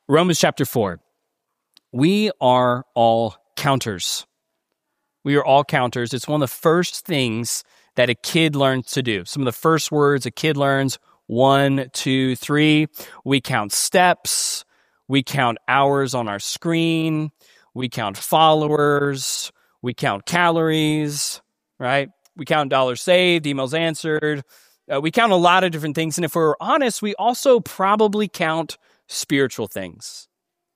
Romans chapter 4. We are all counters. We are all counters. It's one of the first things that a kid learns to do. Some of the first words a kid learns, 1, 2, 3. We count steps. We count hours on our screen. We count followers. We count calories, right? We count dollars saved, emails answered. We count a lot of different things. And if we're honest, we also probably count spiritual things.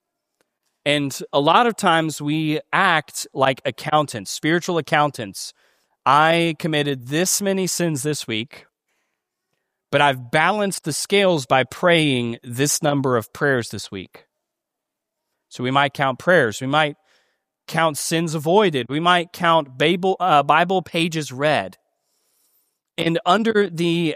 And a lot of times we act like accountants, spiritual accountants. I committed this many sins this week, but I've balanced the scales by praying this number of prayers this week. So we might count prayers. We might count sins avoided. We might count Bible pages read. And under the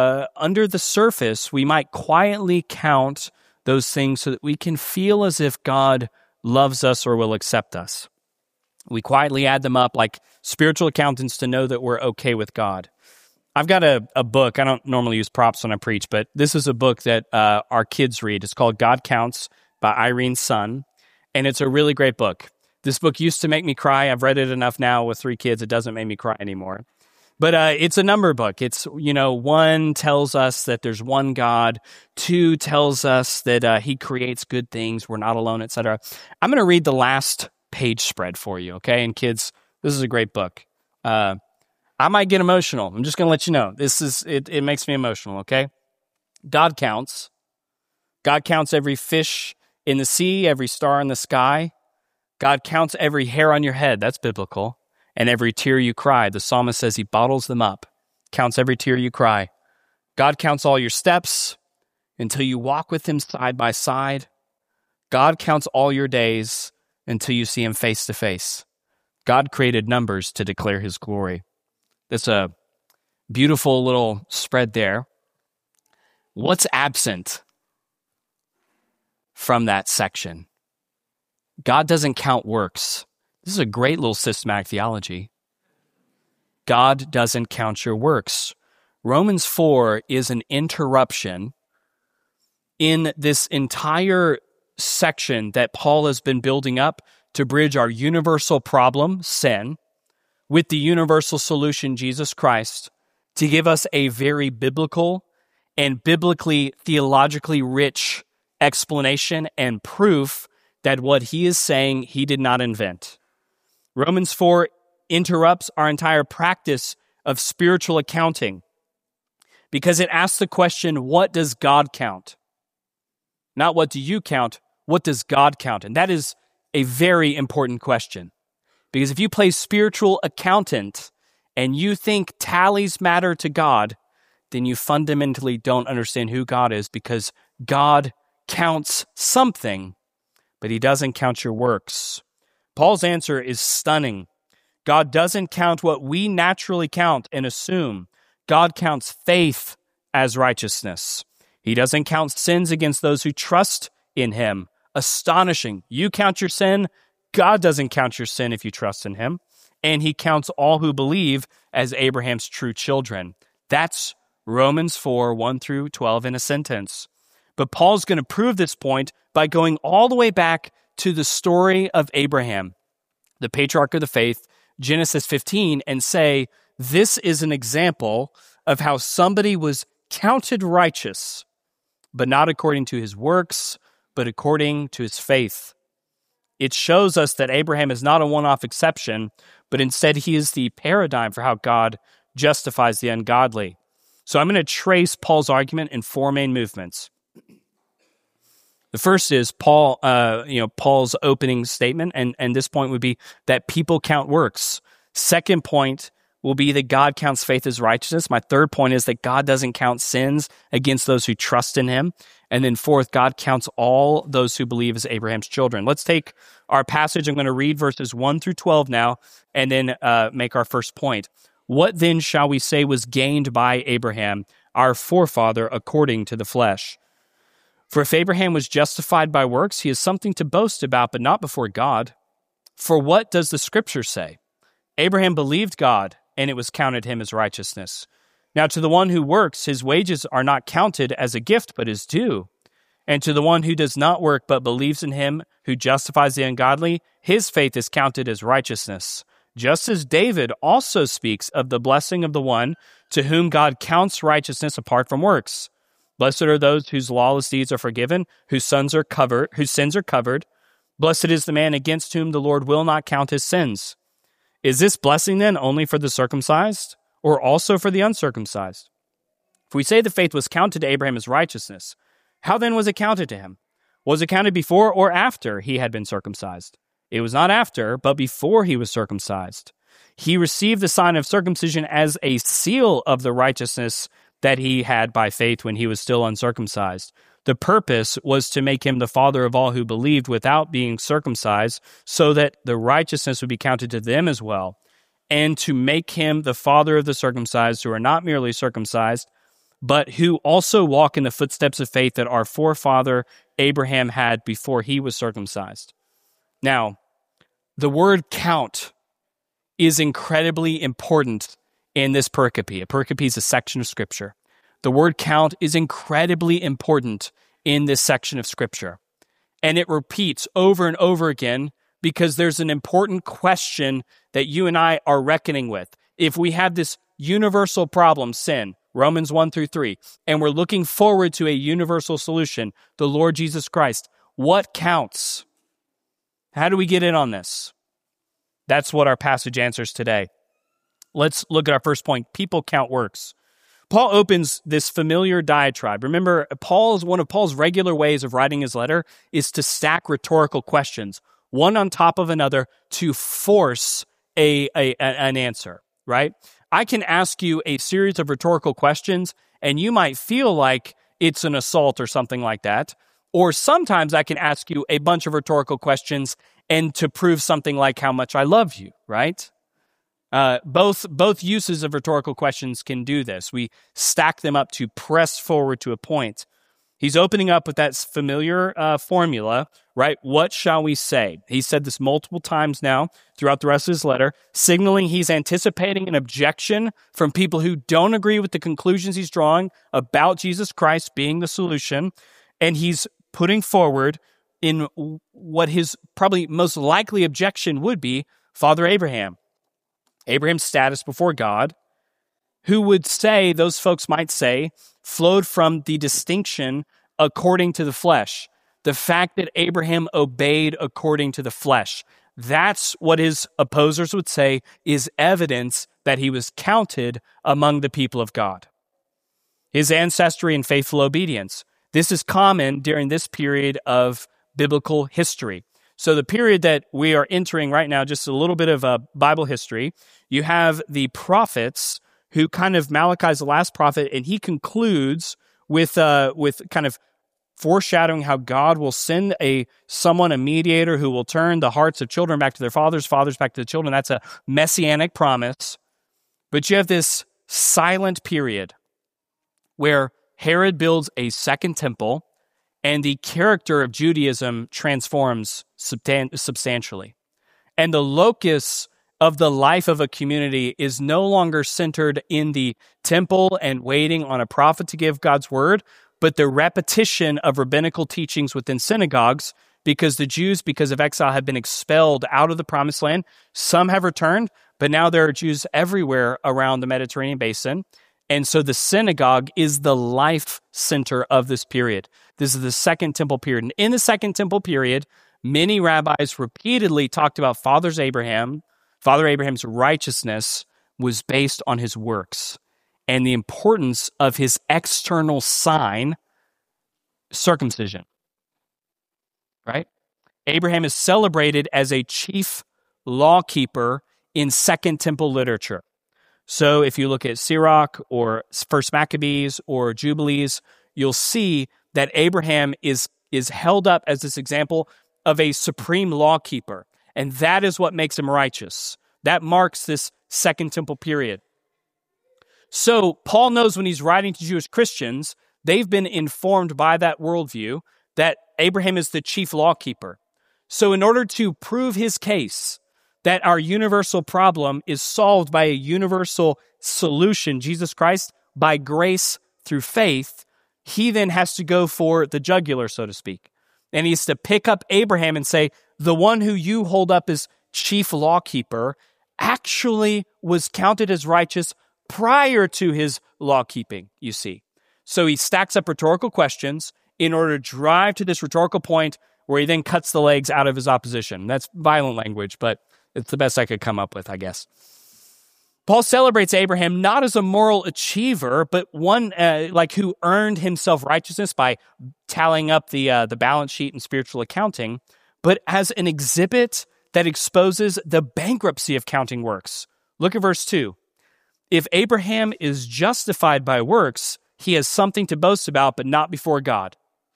surface, we might quietly count those things so that we can feel as if God loves us or will accept us. We quietly add them up like spiritual accountants to know that we're okay with God. I've got a book. I don't normally use props when I preach, but this is a book that our kids read. It's called God Counts by Irene Sun, and it's a really great book. This book used to make me cry. I've read it enough now with 3 kids. It doesn't make me cry anymore. But it's a number book. It's, 1 tells us that there's one God. 2 tells us that he creates good things. We're not alone, etc. I'm going to read the last page spread for you, okay? And kids, this is a great book. I might get emotional. I'm just going to let you know. It makes me emotional, okay? God counts. God counts every fish in the sea, every star in the sky. God counts every hair on your head. That's biblical. And every tear you cry. The psalmist says he bottles them up, counts every tear you cry. God counts all your steps until you walk with him side by side. God counts all your days until you see him face to face. God created numbers to declare his glory. That's a beautiful little spread there. What's absent from that section? God doesn't count works. This is a great little systematic theology. God doesn't count your works. Romans 4 is an interruption in this entire section that Paul has been building up to bridge our universal problem, sin, with the universal solution, Jesus Christ, to give us a very biblical and biblically, theologically rich explanation and proof that what he is saying, he did not invent. Romans 4 interrupts our entire practice of spiritual accounting because it asks the question, what does God count? Not what do you count, what does God count? And that is a very important question. Because if you play spiritual accountant and you think tallies matter to God, then you fundamentally don't understand who God is, because God counts something, but he doesn't count your works. Paul's answer is stunning. God doesn't count what we naturally count and assume. God counts faith as righteousness. He doesn't count sins against those who trust in him. Astonishing. You count your sin. God doesn't count your sin if you trust in him. And he counts all who believe as Abraham's true children. That's Romans 4, 1 through 12 in a sentence. But Paul's going to prove this point by going all the way back to the story of Abraham, the patriarch of the faith, Genesis 15, and say, this is an example of how somebody was counted righteous, but not according to his works, but according to his faith. It shows us that Abraham is not a one-off exception, but instead he is the paradigm for how God justifies the ungodly. So I'm going to trace Paul's argument in 4 main movements. The first is Paul's opening statement, and this point would be that people count works. Second point will be that God counts faith as righteousness. My third point is that God doesn't count sins against those who trust in him. And then fourth, God counts all those who believe as Abraham's children. Let's take our passage. I'm going to read verses 1 through 12 now, and then make our first point. What then shall we say was gained by Abraham, our forefather, according to the flesh? For if Abraham was justified by works, he has something to boast about, but not before God. For what does the Scripture say? Abraham believed God, and it was counted him as righteousness. Now to the one who works, his wages are not counted as a gift, but as due. And to the one who does not work but believes in him who justifies the ungodly, his faith is counted as righteousness. Just as David also speaks of the blessing of the one to whom God counts righteousness apart from works. Blessed are those whose lawless deeds are forgiven, whose sins are covered. Blessed is the man against whom the Lord will not count his sins. Is this blessing then only for the circumcised, or also for the uncircumcised? If we say the faith was counted to Abraham as righteousness, how then was it counted to him? Was it counted before or after he had been circumcised? It was not after, but before he was circumcised. He received the sign of circumcision as a seal of the righteousness that he had by faith when he was still uncircumcised. The purpose was to make him the father of all who believed without being circumcised, so that the righteousness would be counted to them as well, and to make him the father of the circumcised who are not merely circumcised, but who also walk in the footsteps of faith that our forefather Abraham had before he was circumcised. Now, the word count is incredibly important in this pericope. A pericope is a section of Scripture. The word count is incredibly important in this section of Scripture. And it repeats over and over again because there's an important question that you and I are reckoning with. If we have this universal problem, sin, Romans 1 through 3, and we're looking forward to a universal solution, the Lord Jesus Christ, what counts? How do we get in on this? That's what our passage answers today. Let's look at our first point. People count works. Paul opens this familiar diatribe. Remember, one of Paul's regular ways of writing his letter is to stack rhetorical questions, one on top of another, to force an answer, right? I can ask you a series of rhetorical questions, and you might feel like it's an assault or something like that. Or sometimes I can ask you a bunch of rhetorical questions and to prove something like how much I love you, right? Both uses of rhetorical questions can do this. We stack them up to press forward to a point. He's opening up with that familiar formula, right? What shall we say? He said this multiple times now throughout the rest of his letter, signaling he's anticipating an objection from people who don't agree with the conclusions he's drawing about Jesus Christ being the solution. And he's putting forward in what his probably most likely objection would be, Father Abraham. Abraham's status before God, who would say, those folks might say, flowed from the distinction according to the flesh. The fact that Abraham obeyed according to the flesh. That's what his opposers would say is evidence that he was counted among the people of God. His ancestry and faithful obedience. This is common during this period of biblical history. So the period that we are entering right now, just a little bit of Bible history, you have the prophets who kind of, Malachi's the last prophet, and he concludes with kind of foreshadowing how God will send a mediator who will turn the hearts of children back to their fathers back to the children. That's a messianic promise. But you have this silent period where Herod builds a second temple, and the character of Judaism transforms substantially. And the locus of the life of a community is no longer centered in the temple and waiting on a prophet to give God's word, but the repetition of rabbinical teachings within synagogues, because the Jews, because of exile, have been expelled out of the promised land. Some have returned, but now there are Jews everywhere around the Mediterranean basin. And so the synagogue is the life center of this period. This is the Second Temple period. And in the Second Temple period, many rabbis repeatedly talked about Father Abraham's righteousness was based on his works and the importance of his external sign, circumcision. Right? Abraham is celebrated as a chief lawkeeper in Second Temple literature. So if you look at Sirach or First Maccabees or Jubilees, you'll see that Abraham is held up as this example of a supreme lawkeeper. And that is what makes him righteous. That marks this Second Temple period. So Paul knows when he's writing to Jewish Christians, they've been informed by that worldview that Abraham is the chief lawkeeper. So in order to prove his case that our universal problem is solved by a universal solution, Jesus Christ, by grace through faith, he then has to go for the jugular, so to speak. And he has to pick up Abraham and say, the one who you hold up as chief lawkeeper actually was counted as righteous prior to his lawkeeping, you see. So he stacks up rhetorical questions in order to drive to this rhetorical point where he then cuts the legs out of his opposition. That's violent language, but it's the best I could come up with, I guess. Paul celebrates Abraham not as a moral achiever, but one like who earned himself righteousness by tallying up the balance sheet and spiritual accounting, but as an exhibit that exposes the bankruptcy of counting works. Look at verse 2. If Abraham is justified by works, he has something to boast about, but not before God.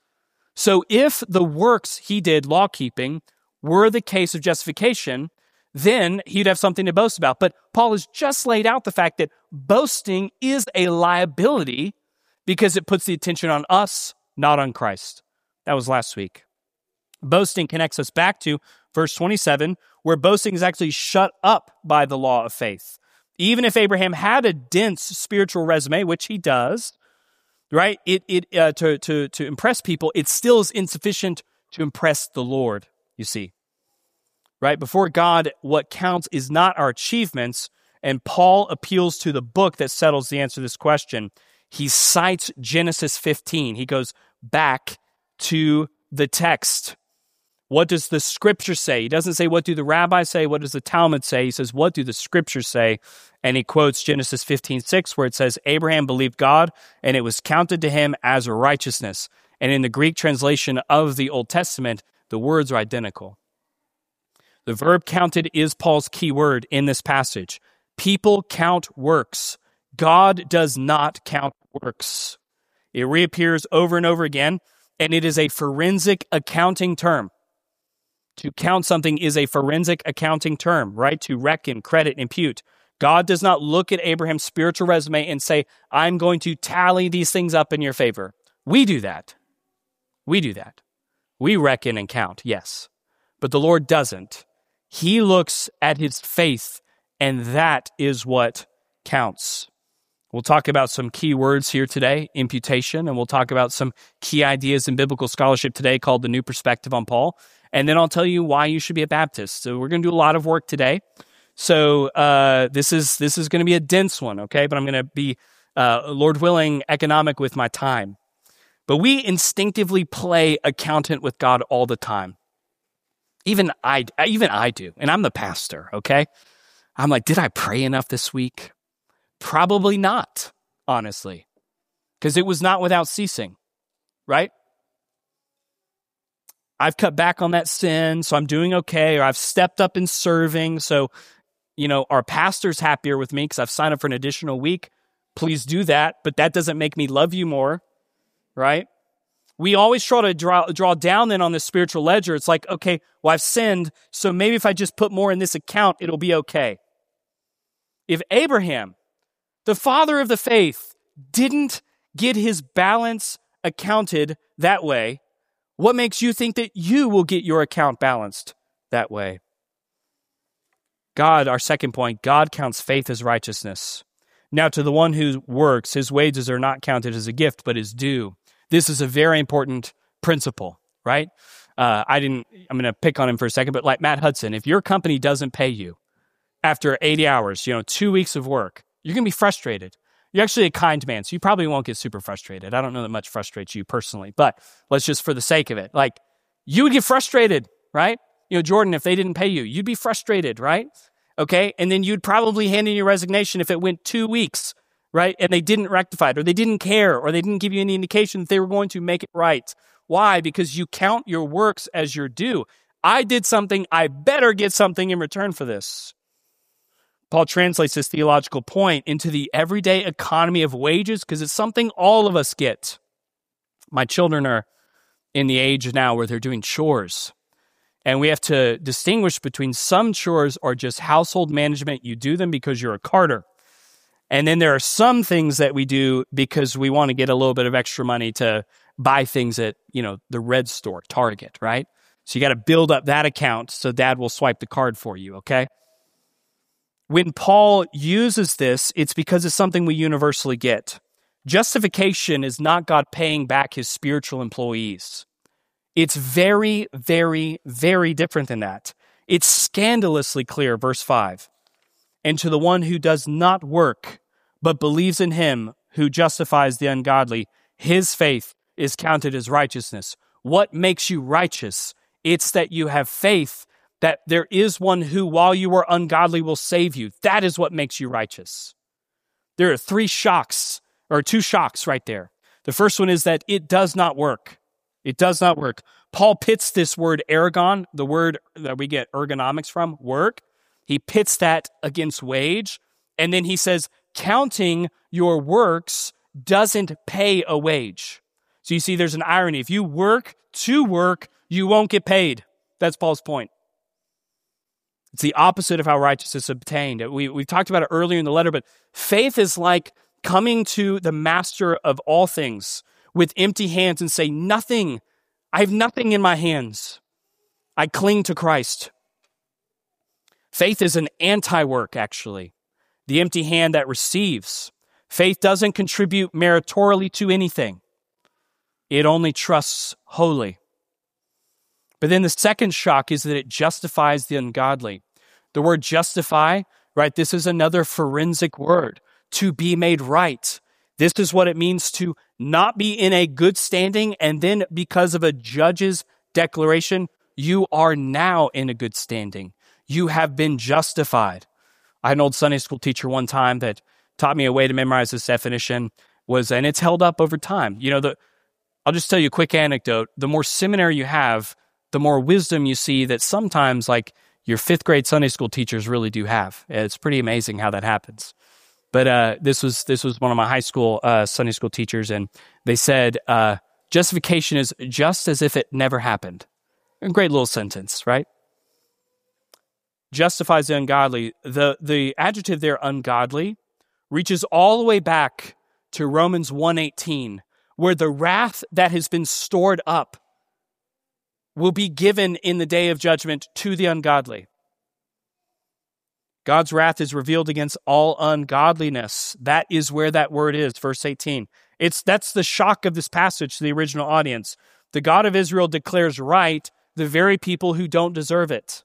So if the works he did, law keeping, were the case of justification, then he'd have something to boast about. But Paul has just laid out the fact that boasting is a liability because it puts the attention on us, not on Christ. That was last week. Boasting connects us back to verse 27, where boasting is actually shut up by the law of faith. Even if Abraham had a dense spiritual resume, which he does, right? To impress people, it still is insufficient to impress the Lord, you see. Right? Before God, what counts is not our achievements, and Paul appeals to the book that settles the answer to this question. He cites Genesis 15. He goes back to the text. What does the scripture say? He doesn't say, what do the rabbis say? What does the Talmud say? He says, what do the scriptures say? And he quotes Genesis 15:6, where it says, Abraham believed God, and it was counted to him as righteousness. And in the Greek translation of the Old Testament, the words are identical. The verb counted is Paul's key word in this passage. People count works. God does not count works. It reappears over and over again, and it is a forensic accounting term. To count something is a forensic accounting term, right? To reckon, credit, impute. God does not look at Abraham's spiritual resume and say, I'm going to tally these things up in your favor. We do that. We reckon and count, yes. But the Lord doesn't. He looks at his faith, and that is what counts. We'll talk about some key words here today, imputation, and we'll talk about some key ideas in biblical scholarship today called the New Perspective on Paul. And then I'll tell you why you should be a Baptist. So we're going to do a lot of work today. So this is going to be a dense one, okay? But I'm going to be, Lord willing, economic with my time. But we instinctively play accountant with God all the time. Even I do, and I'm the pastor, okay? I'm like, did I pray enough this week? Probably not, honestly, because it was not without ceasing, right? I've cut back on that sin, so I'm doing okay, or I've stepped up in serving, so, our pastor's happier with me because I've signed up for an additional week. Please do that, but that doesn't make me love you more, right? We always try to draw down then on this spiritual ledger. It's like, okay, well, I've sinned, so maybe if I just put more in this account, it'll be okay. If Abraham, the father of the faith, didn't get his balance accounted that way, what makes you think that you will get your account balanced that way? God, our second point, God counts faith as righteousness. Now, to the one who works, his wages are not counted as a gift, but as due. This is a very important principle, right? I'm going to pick on him for a second, but like Matt Hudson, if your company doesn't pay you after 80 hours, 2 weeks of work, you're going to be frustrated. You're actually a kind man, so you probably won't get super frustrated. I don't know that much frustrates you personally, but let's just for the sake of it, like you would get frustrated, right? Jordan, if they didn't pay you, you'd be frustrated, right? Okay, and then you'd probably hand in your resignation if it went 2 weeks, right? And they didn't rectify it, or they didn't care, or they didn't give you any indication that they were going to make it right. Why? Because you count your works as your due. I did something, I better get something in return for this. Paul translates this theological point into the everyday economy of wages because it's something all of us get. My children are in the age now where they're doing chores. And we have to distinguish between some chores are just household management. You do them because you're a carter. And then there are some things that we do because we want to get a little bit of extra money to buy things at, the red store, Target, right? So you got to build up that account so dad will swipe the card for you, okay? When Paul uses this, it's because it's something we universally get. Justification is not God paying back his spiritual employees. It's very, very, very different than that. It's scandalously clear, verse 5. And to the one who does not work, but believes in him who justifies the ungodly, his faith is counted as righteousness. What makes you righteous? It's that you have faith that there is one who, while you are ungodly, will save you. That is what makes you righteous. There are two shocks right there. The first one is that it does not work. It does not work. Paul pits this word ergon, the word that we get ergonomics from, work. He pits that against wage. And then he says, counting your works doesn't pay a wage. So you see, there's an irony. If you work to work, you won't get paid. That's Paul's point. It's the opposite of how righteousness is obtained. We talked about it earlier in the letter, but faith is like coming to the master of all things with empty hands and say, nothing, I have nothing in my hands. I cling to Christ. Faith is an anti-work, actually. The empty hand that receives. Faith doesn't contribute meritorially to anything. It only trusts wholly. But then the second shock is that it justifies the ungodly. The word justify, right, this is another forensic word. To be made right. This is what it means to not be in a good standing, and then because of a judge's declaration, you are now in a good standing. You have been justified. I had an old Sunday school teacher one time that taught me a way to memorize this definition, and it's held up over time. I'll just tell you a quick anecdote. The more seminary you have, the more wisdom you see that sometimes, like, your fifth grade Sunday school teachers really do have. It's pretty amazing how that happens. But this was one of my high school Sunday school teachers, and they said, justification is just as if it never happened. A great little sentence, right? Justifies the ungodly. The adjective there, ungodly, reaches all the way back to Romans 1:18, where the wrath that has been stored up will be given in the day of judgment to the ungodly. God's wrath is revealed against all ungodliness. That is where that word is, verse 18. That's the shock of this passage to the original audience. The God of Israel declares right the very people who don't deserve it.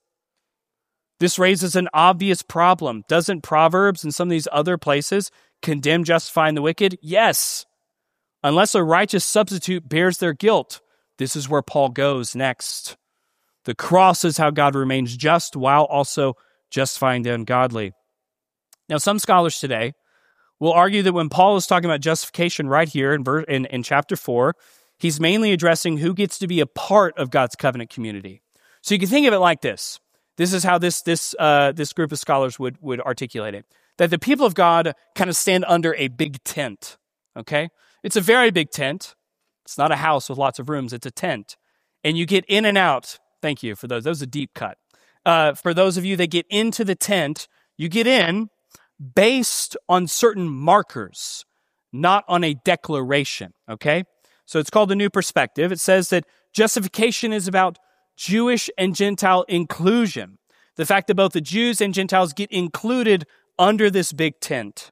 This raises an obvious problem. Doesn't Proverbs and some of these other places condemn justifying the wicked? Yes. Unless a righteous substitute bears their guilt. This is where Paul goes next. The cross is how God remains just while also justifying the ungodly. Now, some scholars today will argue that when Paul is talking about justification right here in chapter 4, he's mainly addressing who gets to be a part of God's covenant community. So you can think of it like this. This is how this group of scholars would articulate it. That the people of God kind of stand under a big tent, okay? It's a very big tent. It's not a house with lots of rooms. It's a tent. And you get in and out. Thank you for those. That was a deep cut. For those of you that get into the tent, you get in based on certain markers, not on a declaration, okay? So it's called the New Perspective. It says that justification is about Jewish and Gentile inclusion. The fact that both the Jews and Gentiles get included under this big tent.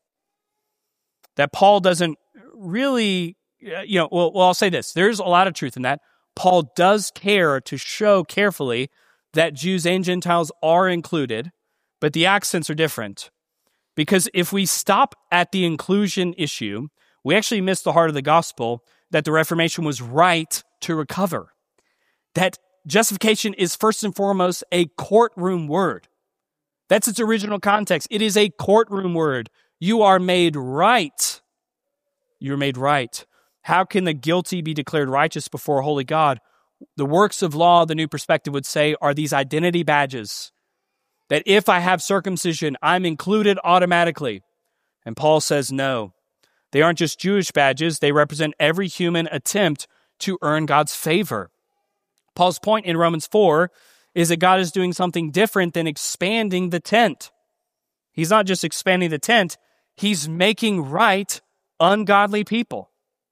That Paul doesn't really, I'll say this. There's a lot of truth in that. Paul does care to show carefully that Jews and Gentiles are included, but the accents are different. Because if we stop at the inclusion issue, we actually miss the heart of the gospel that the Reformation was right to recover. That justification is first and foremost a courtroom word. That's its original context. It is a courtroom word. You are made right. You're made right. How can the guilty be declared righteous before a holy God? The works of law, the New Perspective would say, are these identity badges. That if I have circumcision, I'm included automatically. And Paul says no. They aren't just Jewish badges. They represent every human attempt to earn God's favor. Paul's point in Romans 4 is that God is doing something different than expanding the tent. He's not just expanding the tent. He's making right ungodly people.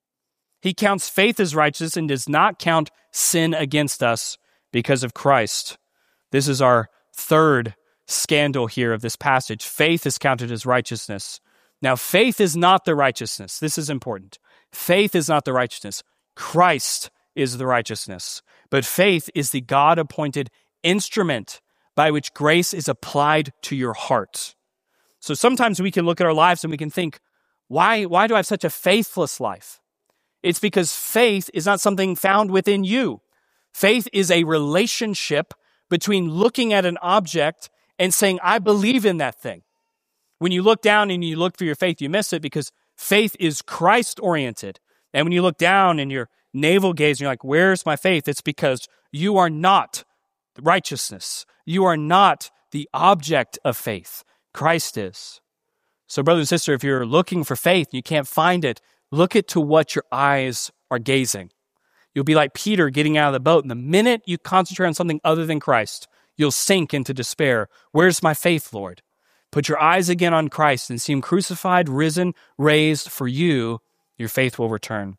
He counts faith as righteous and does not count sin against us because of Christ. This is our third scandal here of this passage. Faith is counted as righteousness. Now, faith is not the righteousness. This is important. Faith is not the righteousness. Christ is the righteousness. But faith is the God-appointed instrument by which grace is applied to your heart. So sometimes we can look at our lives and we can think, why do I have such a faithless life? It's because faith is not something found within you. Faith is a relationship between looking at an object and saying, I believe in that thing. When you look down and you look for your faith, you miss it because faith is Christ-oriented. And when you look down and your navel gaze and you're like, where's my faith? It's because you are not righteousness. You are not the object of faith. Christ is. So brother and sister, if you're looking for faith and you can't find it, look at to what your eyes are gazing. You'll be like Peter getting out of the boat. And the minute you concentrate on something other than Christ, you'll sink into despair. Where's my faith, Lord? Put your eyes again on Christ and see him crucified, risen, raised for you. Your faith will return.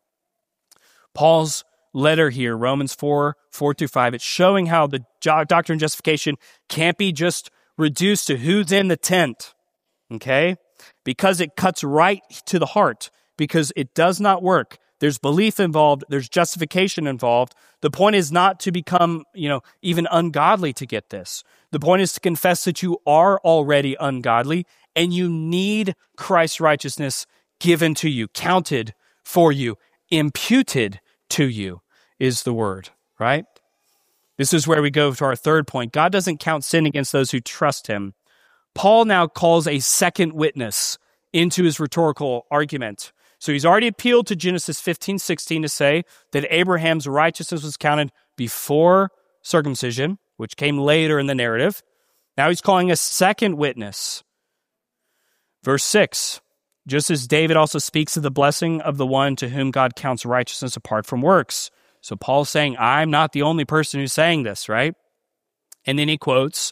Paul's letter here, Romans 4:4-5, it's showing how the doctrine of justification can't be just reduced to who's in the tent, okay? Because it cuts right to the heart, because it does not work. There's belief involved. There's justification involved. The point is not to become, even ungodly to get this. The point is to confess that you are already ungodly and you need Christ's righteousness given to you, counted for you, imputed to you is the word, right? This is where we go to our third point. God doesn't count sin against those who trust him. Paul now calls a second witness into his rhetorical argument. So he's already appealed to Genesis 15:16 to say that Abraham's righteousness was counted before circumcision, which came later in the narrative. Now he's calling a second witness. Verse 6, just as David also speaks of the blessing of the one to whom God counts righteousness apart from works. So Paul's saying, I'm not the only person who's saying this, right? And then he quotes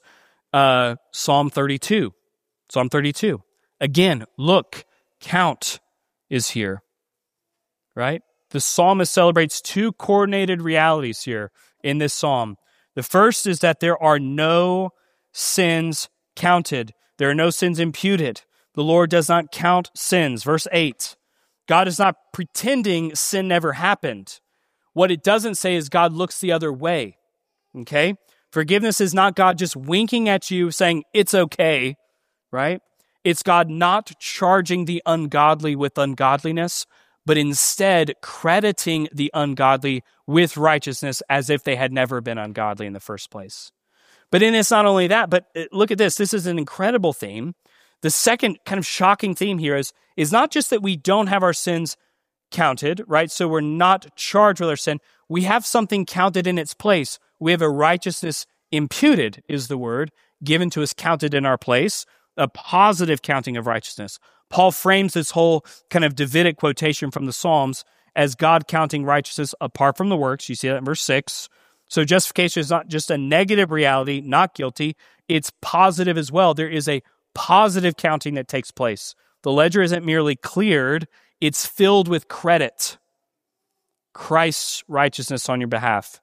Psalm 32. Psalm 32. Again, look, count is here, right? The psalmist celebrates two coordinated realities here in this psalm. The first is that there are no sins counted. There are no sins imputed. The Lord does not count sins. Verse 8, God is not pretending sin never happened. What it doesn't say is God looks the other way, okay? Forgiveness is not God just winking at you saying, it's okay, right? It's God not charging the ungodly with ungodliness, but instead crediting the ungodly with righteousness as if they had never been ungodly in the first place. But then it's not only that, but look at this. This is an incredible theme. The second kind of shocking theme here is not just that we don't have our sins counted, right? So we're not charged with our sin. We have something counted in its place. We have a righteousness imputed, is the word, given to us, counted in our place, a positive counting of righteousness. Paul frames this whole kind of Davidic quotation from the Psalms as God counting righteousness apart from the works. You see that in verse 6. So justification is not just a negative reality, not guilty. It's positive as well. There is a positive counting that takes place. The ledger isn't merely cleared, it's filled with credit. Christ's righteousness on your behalf.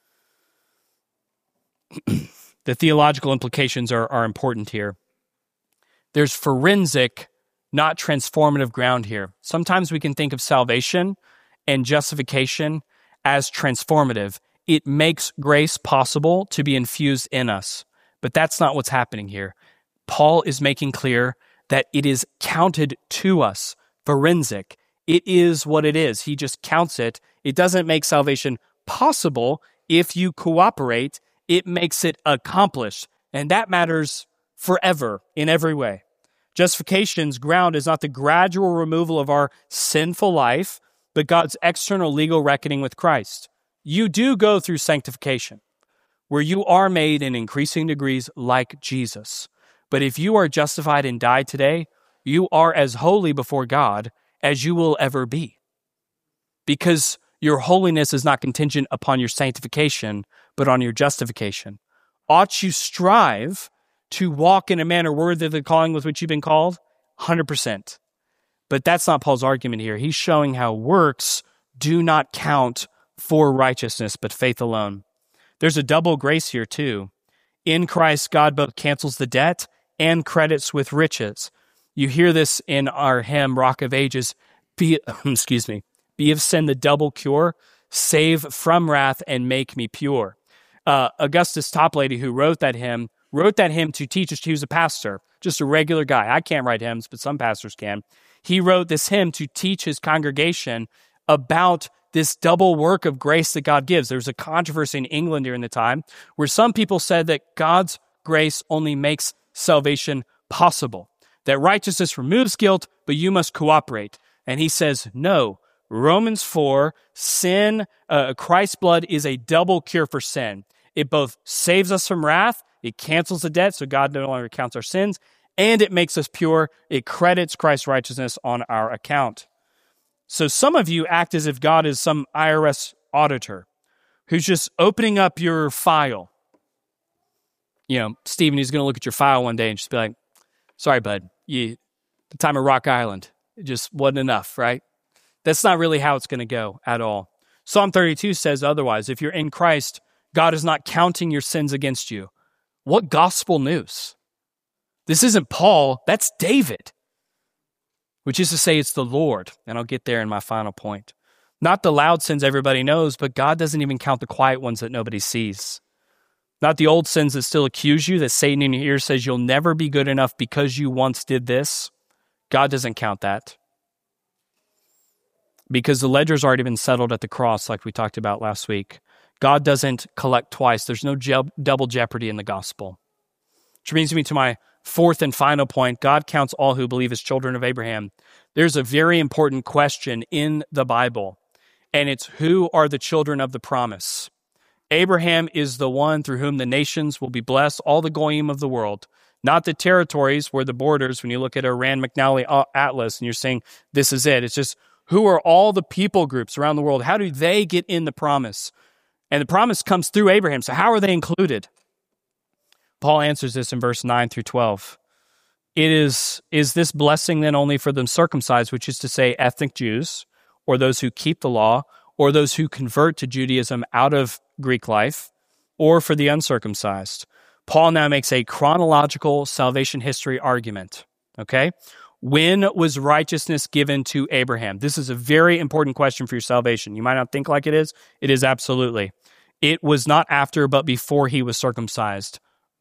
The theological implications are important here. There's forensic, not transformative ground here. Sometimes we can think of salvation and justification as transformative. It makes grace possible to be infused in us. But that's not what's happening here. Paul is making clear that it is counted to us, forensic. It is what it is. He just counts it. It doesn't make salvation possible. If you cooperate, it makes it accomplished. And that matters forever in every way. Justification's ground is not the gradual removal of our sinful life, but God's external legal reckoning with Christ. You do go through sanctification, where you are made in increasing degrees like Jesus. But if you are justified and die today, you are as holy before God as you will ever be. Because your holiness is not contingent upon your sanctification, but on your justification. Ought you strive to walk in a manner worthy of the calling with which you've been called? 100%. But that's not Paul's argument here. He's showing how works do not count for righteousness, but faith alone. There's a double grace here too. In Christ, God both cancels the debt and credits with riches. You hear this in our hymn, Rock of Ages, be of sin the double cure, save from wrath and make me pure. Augustus Toplady, who wrote that hymn to teach us. He was a pastor, just a regular guy. I can't write hymns, but some pastors can. He wrote this hymn to teach his congregation about this double work of grace that God gives. There was a controversy in England during the time where some people said that God's grace only makes salvation possible, that righteousness removes guilt, but you must cooperate. And he says, no, Romans 4, Christ's blood is a double cure for sin. It both saves us from wrath, it cancels the debt, so God no longer counts our sins, and it makes us pure. It credits Christ's righteousness on our account. So some of you act as if God is some IRS auditor who's just opening up your file. Stephen, he's going to look at your file one day and just be like, sorry, bud, the time of Rock Island, it just wasn't enough, right? That's not really how it's going to go at all. Psalm 32 says otherwise. If you're in Christ, God is not counting your sins against you. What gospel news? This isn't Paul, that's David. Which is to say it's the Lord. And I'll get there in my final point. Not the loud sins everybody knows, but God doesn't even count the quiet ones that nobody sees. Not the old sins that still accuse you, that Satan in your ear says you'll never be good enough because you once did this. God doesn't count that. Because the ledger's already been settled at the cross, like we talked about last week. God doesn't collect twice. There's no double jeopardy in the gospel. Which brings me to my fourth and final point. God counts all who believe as children of Abraham. There's a very important question in the Bible, and it's who are the children of the promise? Abraham is the one through whom the nations will be blessed, all the goyim of the world, not the territories where the borders, when you look at a Rand McNally atlas and you're saying this is it. It's just who are all the people groups around the world? How do they get in the promise? And the promise comes through Abraham, so how are they included? Paul answers this in verse 9 through 12. Is this blessing then only for the circumcised, which is to say ethnic Jews, or those who keep the law, or those who convert to Judaism out of Greek life, or for the uncircumcised? Paul now makes a chronological salvation history argument. Okay? When was righteousness given to Abraham? This is a very important question for your salvation. You might not think like it is. It is absolutely. It was not after, but before he was circumcised.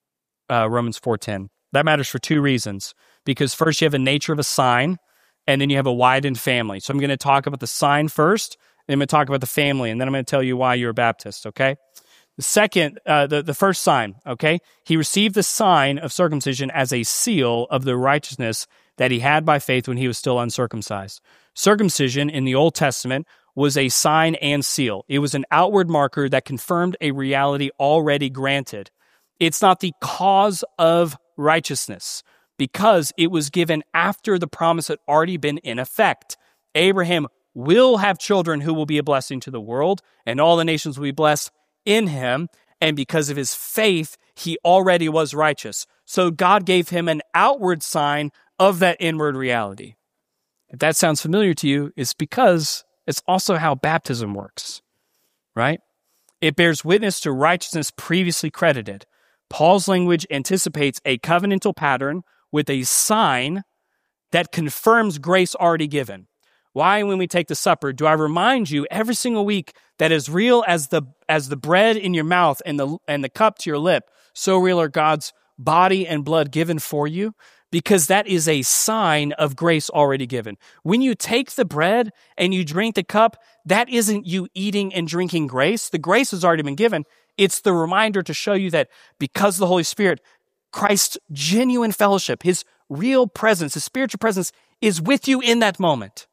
Romans 4:10. That matters for two reasons. Because first you have a nature of a sign, and then you have a widened family. So I'm going to talk about the sign first, and I'm going to talk about the family, and then I'm going to tell you why you're a Baptist, okay? The second, the first sign, okay? He received the sign of circumcision as a seal of the righteousness that he had by faith when he was still uncircumcised. Circumcision in the Old Testament was a sign and seal. It was an outward marker that confirmed a reality already granted. It's not the cause of righteousness because it was given after the promise had already been in effect. Abraham will have children who will be a blessing to the world, and all the nations will be blessed in him. And because of his faith, he already was righteous. So God gave him an outward sign of that inward reality. If that sounds familiar to you, it's because it's also how baptism works, right? It bears witness to righteousness previously credited. Paul's language anticipates a covenantal pattern with a sign that confirms grace already given. Why, when we take the supper, do I remind you every single week that as real as the bread in your mouth and the cup to your lip, so real are God's body and blood given for you? Because that is a sign of grace already given. When you take the bread and you drink the cup, that isn't you eating and drinking grace. The grace has already been given. It's the reminder to show you that because of the Holy Spirit, Christ's genuine fellowship, his real presence, his spiritual presence is with you in that moment.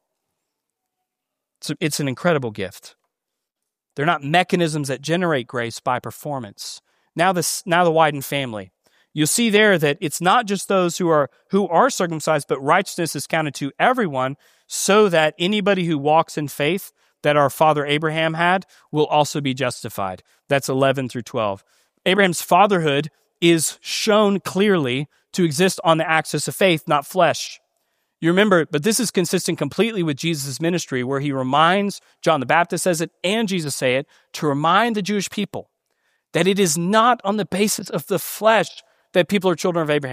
So it's an incredible gift. They're not mechanisms that generate grace by performance. Now the widened family. You'll see there that it's not just those who are circumcised, but righteousness is counted to everyone, so that anybody who walks in faith that our father Abraham had will also be justified. That's 11 through 12. Abraham's fatherhood is shown clearly to exist on the axis of faith, not flesh. You remember, but this is consistent completely with Jesus' ministry, where he reminds, John the Baptist says it, and Jesus say it, to remind the Jewish people that it is not on the basis of the flesh that people are children of Abraham.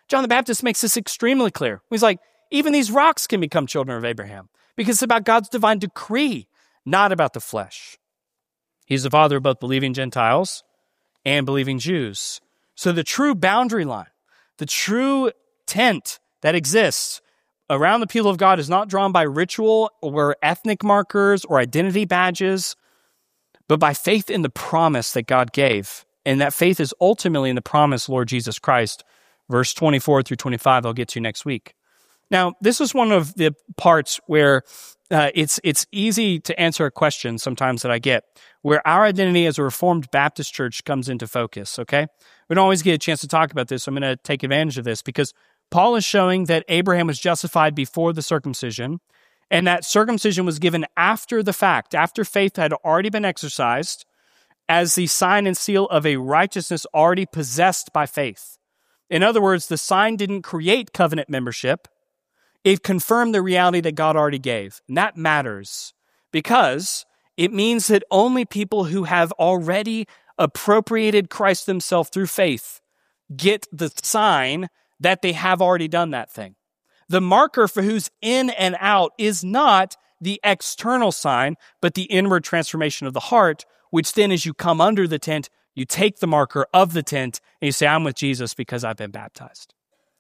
John the Baptist makes this extremely clear. He's like, even these rocks can become children of Abraham because it's about God's divine decree, not about the flesh. He's the father of both believing Gentiles and believing Jews. So the true boundary line, the true tent that exists around the people of God is not drawn by ritual or ethnic markers or identity badges, but by faith in the promise that God gave. And that faith is ultimately in the promise, Lord Jesus Christ. Verse 24 through 25, I'll get to next week. Now, this is one of the parts where it's easy to answer a question sometimes that I get, where our identity as a Reformed Baptist church comes into focus, okay? We don't always get a chance to talk about this, so I'm going to take advantage of this because Paul is showing that Abraham was justified before the circumcision, and that circumcision was given after the fact, after faith had already been exercised, as the sign and seal of a righteousness already possessed by faith. In other words, the sign didn't create covenant membership. It confirmed the reality that God already gave. And that matters because it means that only people who have already appropriated Christ themselves through faith get the sign that they have already done that thing. The marker for who's in and out is not the external sign, but the inward transformation of the heart, which then as you come under the tent, you take the marker of the tent and you say, I'm with Jesus because I've been baptized.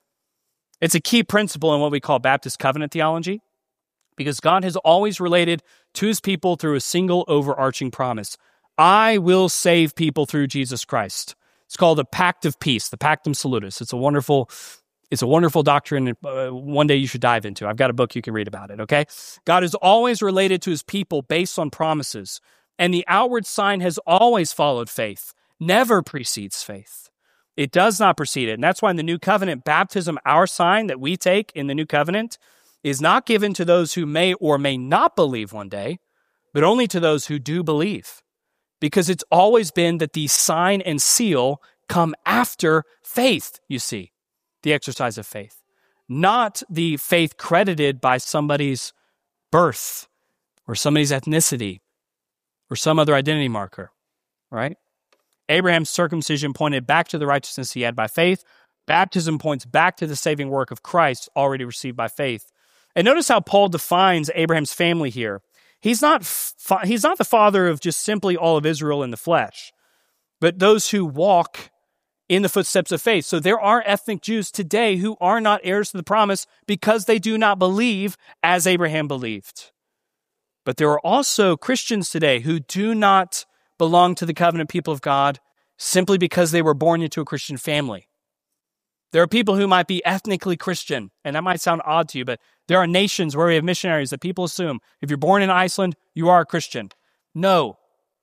It's a key principle in what we call Baptist covenant theology because God has always related to his people through a single overarching promise. I will save people through Jesus Christ. It's called the Pact of Peace, the Pactum Salutis. It's a wonderful doctrine. One day you should dive into. I've got a book you can read about it, okay? God is always related to his people based on promises, and the outward sign has always followed faith, never precedes faith. It does not precede it, and that's why in the New Covenant, baptism, our sign that we take in the New Covenant, is not given to those who may or may not believe one day, but only to those who do believe. Because it's always been that the sign and seal come after faith, you see, the exercise of faith, not the faith credited by somebody's birth or somebody's ethnicity or some other identity marker, right? Abraham's circumcision pointed back to the righteousness he had by faith. Baptism points back to the saving work of Christ already received by faith. And notice how Paul defines Abraham's family here. He's not the father of just simply all of Israel in the flesh, but those who walk in the footsteps of faith. So there are ethnic Jews today who are not heirs to the promise because they do not believe as Abraham believed. But there are also Christians today who do not belong to the covenant people of God simply because they were born into a Christian family. There are people who might be ethnically Christian, and that might sound odd to you, but there are nations where we have missionaries that people assume, if you're born in Iceland, you are a Christian. No.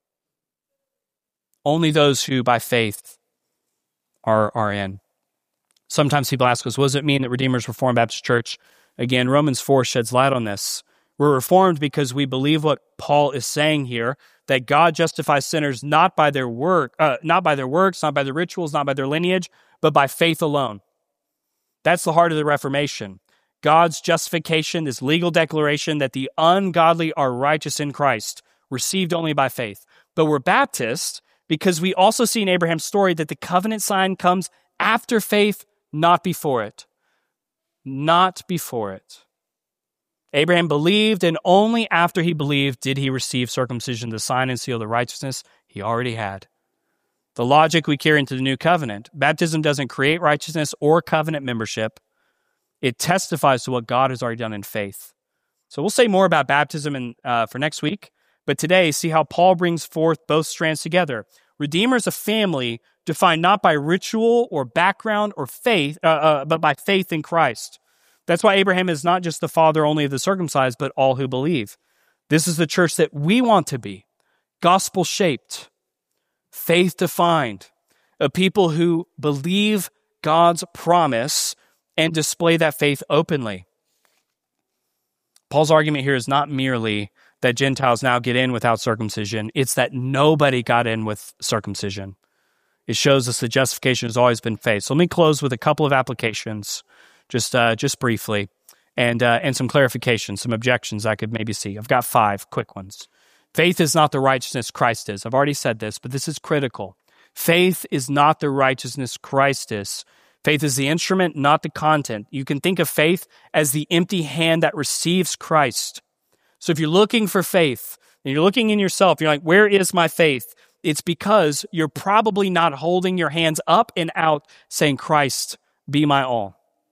Only those who, by faith, are in. Sometimes people ask us, what does it mean that Redeemer's Reformed Baptist Church? Again, Romans 4 sheds light on this. We're Reformed because we believe what Paul is saying here, that God justifies sinners not by their works, not by the rituals, not by their lineage, but by faith alone. That's the heart of the Reformation. God's justification, this legal declaration that the ungodly are righteous in Christ, received only by faith. But we're Baptists because we also see in Abraham's story that the covenant sign comes after faith, not before it. Not before it. Abraham believed, and only after he believed did he receive circumcision, the sign and seal of the righteousness he already had. The logic we carry into the new covenant, baptism doesn't create righteousness or covenant membership. It testifies to what God has already done in faith. So we'll say more about baptism for next week, but today see how Paul brings forth both strands together. Redeemer is a family defined not by ritual or background or faith, but by faith in Christ. That's why Abraham is not just the father only of the circumcised, but all who believe. This is the church that we want to be, gospel-shaped, faith-defined, a people who believe God's promise and display that faith openly. Paul's argument here is not merely that Gentiles now get in without circumcision. It's that nobody got in with circumcision. It shows us that justification has always been faith. So let me close with a couple of applications, just briefly, and some clarifications, some objections I could maybe see. I've got 5 quick ones. Faith is not the righteousness Christ is. I've already said this, but this is critical. Faith is not the righteousness Christ is. Faith is the instrument, not the content. You can think of faith as the empty hand that receives Christ. So if you're looking for faith, and you're looking in yourself, you're like, where is my faith? It's because you're probably not holding your hands up and out saying, Christ, be my all.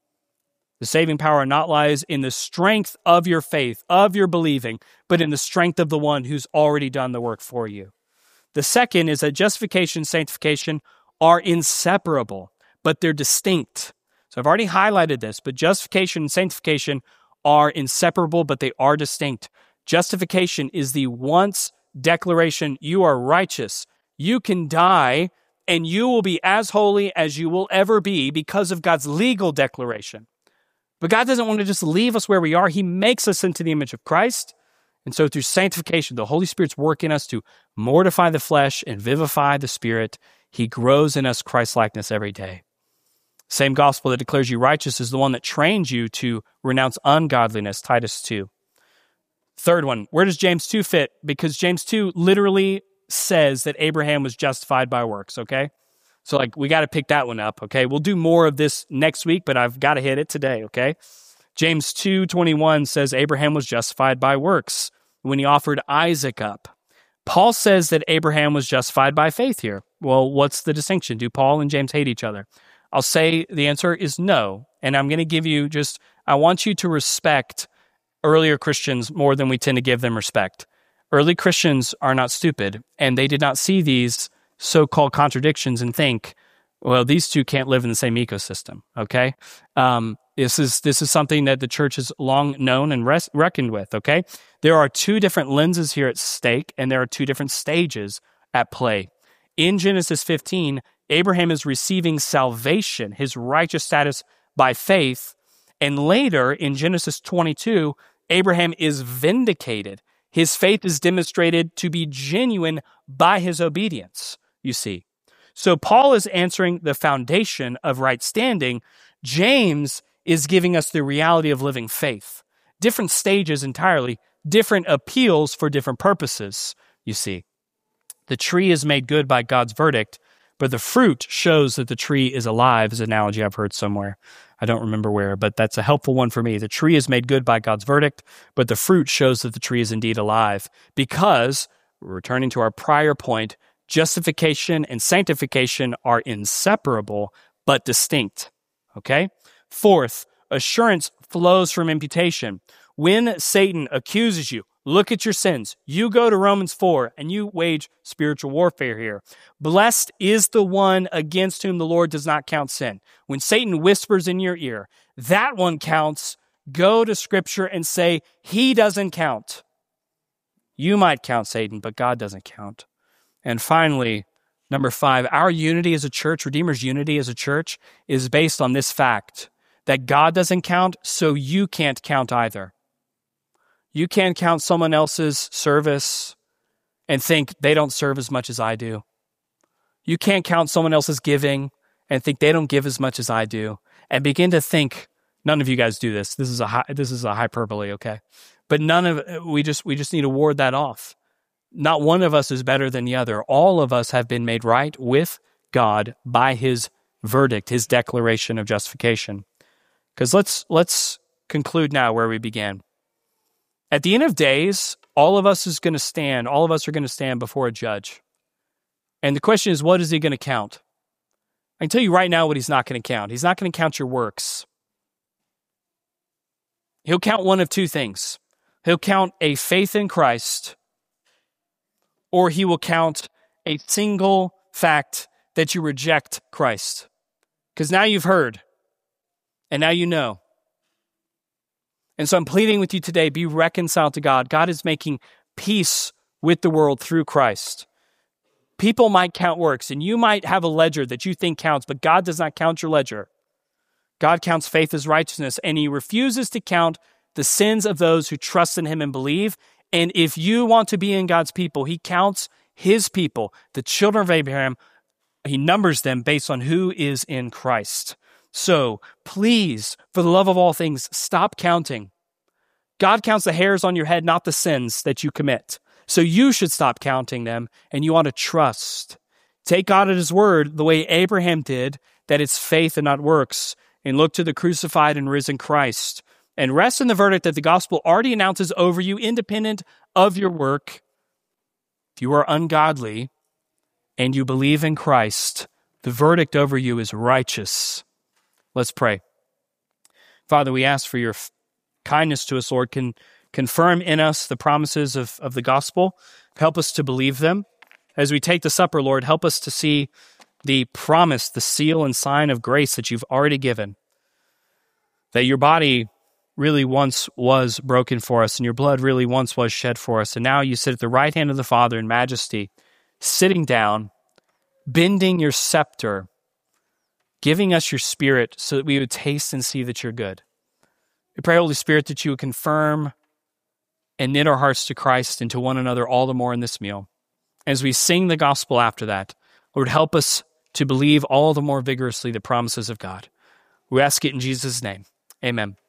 The saving power not lies in the strength of your faith, of your believing, but in the strength of the one who's already done the work for you. The second is that justification and sanctification are inseparable, but they're distinct. So I've already highlighted this, but justification and sanctification are inseparable, but they are distinct. Justification is the once declaration, you are righteous. You can die, and you will be as holy as you will ever be because of God's legal declaration. But God doesn't want to just leave us where we are. He makes us into the image of Christ. And so through sanctification, the Holy Spirit's working us to mortify the flesh and vivify the spirit. He grows in us Christ-likeness every day. Same gospel that declares you righteous is the one that trains you to renounce ungodliness, Titus 2. Third one, where does James 2 fit? Because James 2 literally says that Abraham was justified by works, okay? So we got to pick that one up, okay? We'll do more of this next week, but I've got to hit it today, okay? James 2:21 says Abraham was justified by works when he offered Isaac up. Paul says that Abraham was justified by faith here. Well, what's the distinction? Do Paul and James hate each other? I'll say the answer is no, and I'm going to give you I want you to respect earlier Christians more than we tend to give them respect. Early Christians are not stupid, and they did not see these so-called contradictions and think, well, these two can't live in the same ecosystem, okay? This is something that the church has long known and reckoned with, okay? There are two different lenses here at stake, and there are two different stages at play. In Genesis 15, Abraham is receiving salvation, his righteous status by faith, and later in Genesis 22, Abraham is vindicated. His faith is demonstrated to be genuine by his obedience, you see. So Paul is answering the foundation of right standing. James is giving us the reality of living faith. Different stages entirely, different appeals for different purposes, you see. The tree is made good by God's verdict, but the fruit shows that the tree is alive, is an analogy I've heard somewhere. I don't remember where, but that's a helpful one for me. The tree is made good by God's verdict, but the fruit shows that the tree is indeed alive. Because, returning to our prior point, justification and sanctification are inseparable, but distinct. Okay? Fourth, assurance flows from imputation. When Satan accuses you, look at your sins. You go to Romans 4 and you wage spiritual warfare here. Blessed is the one against whom the Lord does not count sin. When Satan whispers in your ear, that one counts. Go to Scripture and say, he doesn't count. You might count Satan, but God doesn't count. And finally, number 5, our unity as a church, Redeemer's unity as a church, is based on this fact that God doesn't count, so you can't count either. You can't count someone else's service and think they don't serve as much as I do. You can't count someone else's giving and think they don't give as much as I do, and begin to think, none of you guys do this. This is a hyperbole, okay? But we just need to ward that off. Not one of us is better than the other. All of us have been made right with God by his verdict, his declaration of justification. Because let's conclude now where we began. At the end of days, all of us are going to stand before a judge. And the question is, what is he going to count? I can tell you right now what he's not going to count. He's not going to count your works. He'll count one of two things. He'll count a faith in Christ, or he will count a single fact that you reject Christ. Because now you've heard, and now you know. And so I'm pleading with you today, be reconciled to God. God is making peace with the world through Christ. People might count works, and you might have a ledger that you think counts, but God does not count your ledger. God counts faith as righteousness, and he refuses to count the sins of those who trust in him and believe. And if you want to be in God's people, he counts his people, the children of Abraham. He numbers them based on who is in Christ. So please, for the love of all things, stop counting. God counts the hairs on your head, not the sins that you commit. So you should stop counting them, and you ought to trust. Take God at his word the way Abraham did, that it's faith and not works, and look to the crucified and risen Christ, and rest in the verdict that the gospel already announces over you, independent of your work. If you are ungodly and you believe in Christ, the verdict over you is righteous. Let's pray. Father, we ask for your kindness to us, Lord. Confirm in us the promises of the gospel. Help us to believe them. As we take the supper, Lord, help us to see the promise, the seal and sign of grace that you've already given. That your body really once was broken for us, and your blood really once was shed for us. And now you sit at the right hand of the Father in majesty, sitting down, bending your scepter, giving us your Spirit so that we would taste and see that you're good. We pray, Holy Spirit, that you would confirm and knit our hearts to Christ and to one another all the more in this meal. As we sing the gospel after that, Lord, help us to believe all the more vigorously the promises of God. We ask it in Jesus' name. Amen.